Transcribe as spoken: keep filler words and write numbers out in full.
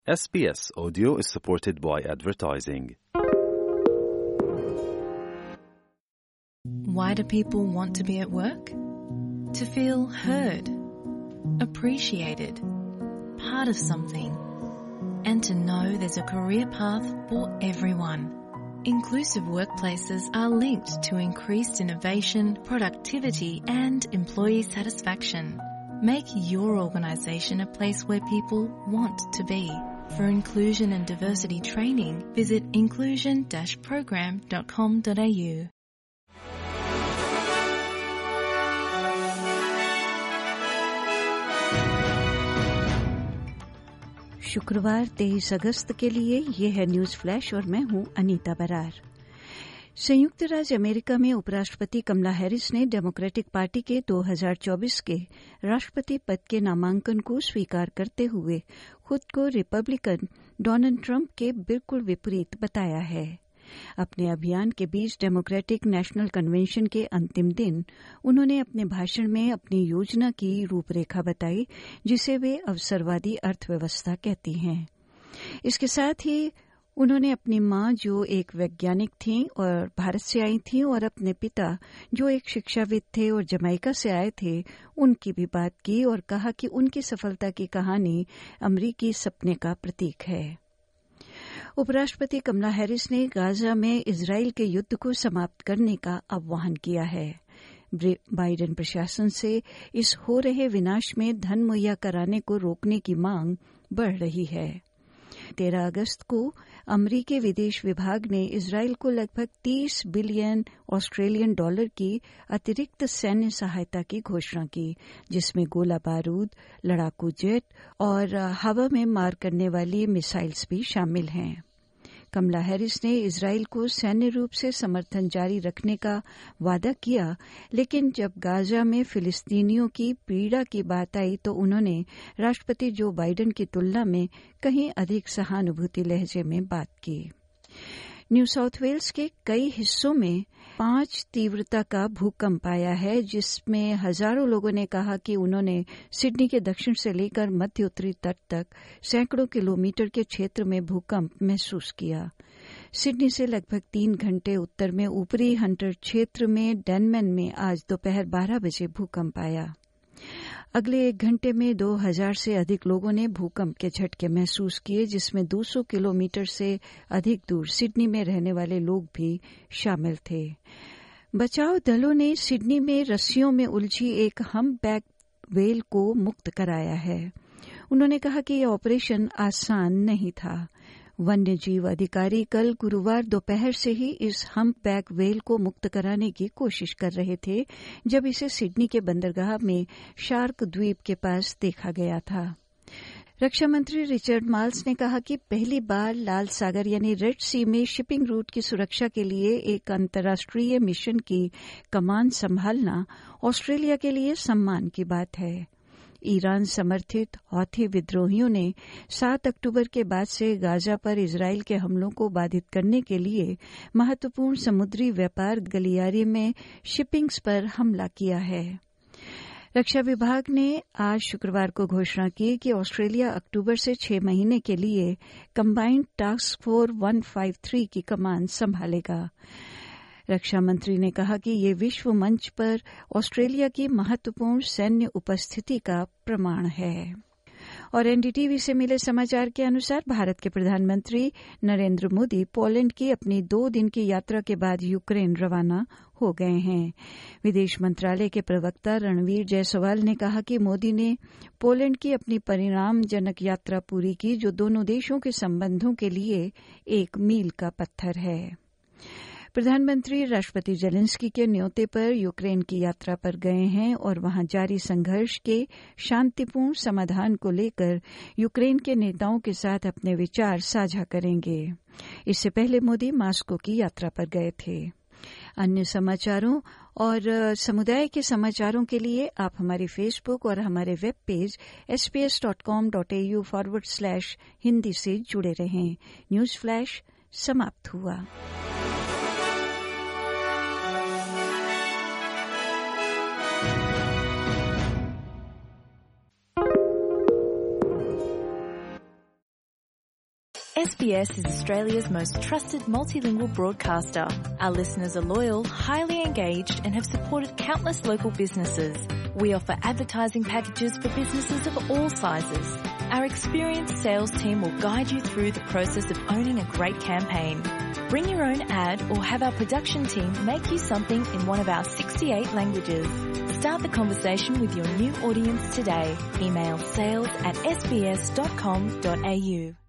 S B S Audio is supported by advertising. Why do people want to be at work? To feel heard, appreciated, part of something, and to know there's a career path for everyone. Inclusive workplaces are linked to increased innovation, productivity, and employee satisfaction. Make your organisation a place where people want to be. For inclusion and diversity training, visit inclusion dash program dot com dot a u. शुक्रवार तेईस अगस्त के लिए ये है news flash और मैं हूं अनीता बरार। संयुक्त राज्य अमेरिका में उपराष्ट्रपति कमला हैरिस ने डेमोक्रेटिक पार्टी के दो हज़ार चौबीस के राष्ट्रपति पद के नामांकन को स्वीकार करते हुए खुद को रिपब्लिकन डोनाल्ड ट्रंप के बिल्कुल विपरीत बताया है। अपने अभियान के बीच डेमोक्रेटिक नेशनल कन्वेंशन के अंतिम दिन उन्होंने अपने भाषण में अपनी योजना की रूपरेखा बताई, जिसे वे अवसरवादी अर्थव्यवस्था कहती हैं। इसके साथ ही उन्होंने अपनी मां, जो एक वैज्ञानिक थीं और भारत से आई थीं, और अपने पिता, जो एक शिक्षाविद थे और जमैका से आए थे, उनकी भी बात की और कहा कि उनकी सफलता की कहानी अमरीकी सपने का प्रतीक है। उपराष्ट्रपति कमला हैरिस ने गाजा में इजराइल के युद्ध को समाप्त करने का आह्वान किया है। बाइडेन प्रशासन से इस हो रहे विनाश में धन मुहैया कराने को रोकने की मांग बढ़ रही है। तेरह अगस्त को अमरीकी विदेश विभाग ने इजराइल को लगभग तीस बिलियन ऑस्ट्रेलियन डॉलर की अतिरिक्त सैन्य सहायता की घोषणा की, जिसमें गोला बारूद, लड़ाकू जेट और हवा में मार करने वाली मिसाइल्स भी शामिल हैं। कमला हैरिस ने इजराइल को सैन्य रूप से समर्थन जारी रखने का वादा किया, लेकिन जब गाजा में फिलिस्तीनियों की पीड़ा की बात आई तो उन्होंने राष्ट्रपति जो बाइडेन की तुलना में कहीं अधिक सहानुभूति लहजे में बात की। न्यू साउथ वेल्स के कई हिस्सों में पांच तीव्रता का भूकंप आया है, जिसमें हजारों लोगों ने कहा कि उन्होंने सिडनी के दक्षिण से लेकर मध्य उत्तरी तट तक सैकड़ों किलोमीटर के क्षेत्र में भूकंप महसूस किया। सिडनी से लगभग तीन घंटे उत्तर में ऊपरी हंटर क्षेत्र में डेनमैन में आज दोपहर बारह बजे भूकंप आया। अगले एक घंटे में दो हजार से अधिक लोगों ने भूकंप के झटके महसूस किए, जिसमें दो सौ किलोमीटर से अधिक दूर सिडनी में रहने वाले लोग भी शामिल थे। बचाव दलों ने सिडनी में रस्सियों में उलझी एक हम्पबैक व्हेल को मुक्त कराया है। उन्होंने कहा कि यह ऑपरेशन आसान नहीं था। वन्य जीव अधिकारी कल गुरुवार दोपहर से ही इस हम्पबैक व्हेल को मुक्त कराने की कोशिश कर रहे थे, जब इसे सिडनी के बंदरगाह में शार्क द्वीप के पास देखा गया था। रक्षा मंत्री रिचर्ड माल्स ने कहा कि पहली बार लाल सागर यानी रेड सी में शिपिंग रूट की सुरक्षा के लिए एक अंतर्राष्ट्रीय मिशन की कमान संभालना ऑस्ट्रेलिया के लिए सम्मान की बात है। ईरान समर्थित हौथी विद्रोहियों ने सात अक्टूबर के बाद से गाजा पर इजराइल के हमलों को बाधित करने के लिए महत्वपूर्ण समुद्री व्यापार गलियारे में शिपिंग्स पर हमला किया है। रक्षा विभाग ने आज शुक्रवार को घोषणा की कि ऑस्ट्रेलिया अक्टूबर से छह महीने के लिए कंबाइंड टास्क फोर्स एक सौ तिरेपन की कमान संभालेगा। रक्षा मंत्री ने कहा कि ये विश्व मंच पर ऑस्ट्रेलिया की महत्वपूर्ण सैन्य उपस्थिति का प्रमाण है। और एनडीटीवी से मिले समाचार के अनुसार भारत के प्रधानमंत्री नरेंद्र मोदी पोलैंड की अपनी दो दिन की यात्रा के बाद यूक्रेन रवाना हो गए हैं। विदेश मंत्रालय के प्रवक्ता रणवीर जायसवाल ने कहा कि मोदी ने पोलैंड की अपनी परिणामजनक यात्रा पूरी की, जो दोनों देशों के संबंधों के लिए एक मील का पत्थर है। प्रधानमंत्री राष्ट्रपति जेलेंस्की के न्योते पर यूक्रेन की यात्रा पर गए हैं और वहां जारी संघर्ष के शांतिपूर्ण समाधान को लेकर यूक्रेन के नेताओं के साथ अपने विचार साझा करेंगे। इससे पहले मोदी मास्को की यात्रा पर गए थे। अन्य समाचारों और समुदाय के समाचारों के लिए आप हमारी फेसबुक और हमारे web page S P S dot com dot A U forward slash Hindi से जुड़े रहें। न्यूज फ्लैश समाप्त हुआ। S B S is Australia's most trusted multilingual broadcaster. Our listeners are loyal, highly engaged, and have supported countless local businesses. We offer advertising packages for businesses of all sizes. Our experienced sales team will guide you through the process of owning a great campaign. Bring your own ad or have our production team make you something in one of our sixty-eight languages. Start the conversation with your new audience today. Email sales at s b s dot com dot a u.